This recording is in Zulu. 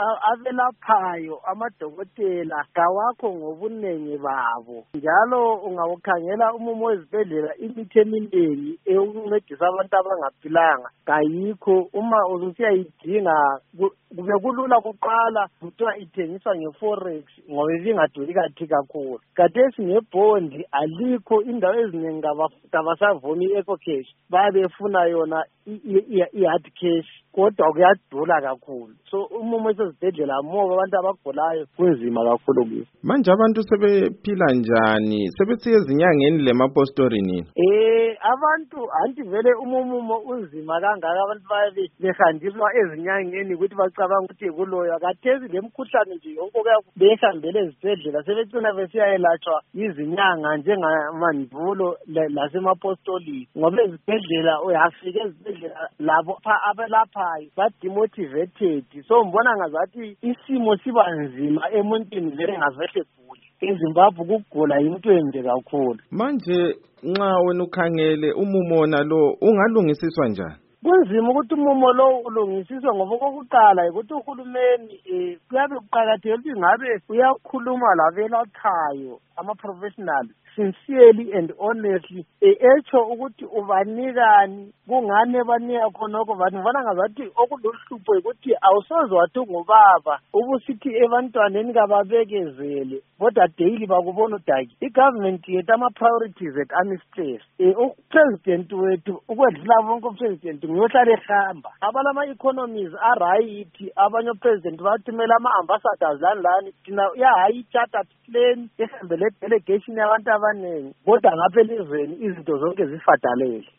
abelaphayo amadokotela kawakho ngobunengi babo njalo ungawukhangela umumo wezibhedlela imithi eminengi eyokuncedisa abantu abangaphilanga kayikho. Uma usiyayidinga kube kulula kuqala kuthiwa ithengiswa nge-forex ngoba ibingaduri kakhulu. Khathesi ngebhondi alikho, indawo eziningi kabasavumi i-eco cash, bayabe befuna yona i-hard cash kodwa kuyadula kakhulu. So umumo wesezibhedlela moba abantu abagulayo kunzima kakhulu kuyo. Manje abantu sebephila njani? Sebesiye ezinyangeni lemapostori nini? Abantu anti vele umumo unzima kangaka, abantu bayabe behanjiswa ezinyangeni ukuthi bacabanga ukuthi kuloya. Khathesi lemkhuhlane nje yonke behambele ezibhedlela sebecina besiyayelatshwa izinyanga njengamandulo lasemapostolini, ngoba ezibhedlela uyafika ezibhedlela labo abelaphayo bademotivated. So mbona ngazathi isimo siba nzima emuntwini vele ngavehle gula. eZimbabwe ukugula yinto embi kakhulu. Manje nxa wena ukhangele umumo nalo ungalungisiswa njani? Kunzima ukuthi umumo lo ulungisiswe ngoba kokuqala ukuthi uhulumeni kuyabe kuqakathekile ukuthi ngabe uyakhuluma labelaphayo ama-professionals sincerely and honestly etsho ukuthi ubanikani, kungani ebanika khonokho. Vanhu vana ngazathi okuluhlupho ukuthi awusoze wathi ungubaba ubusithi ebantwaneni kababekezele kodwa daily bakubona udaki. I-government yethu ama-priorities ethu amistress. Upresident wethu ukwedlula bonke upresident nguyohlala ehamba. Abalama-economies arayithi, abanye opresident bathumela ama-ambassadors lani thina yahayi-chartered plane ehambele delegation yabantu abanengi kodwa ngapha elizweni izinto zonke zifadalele.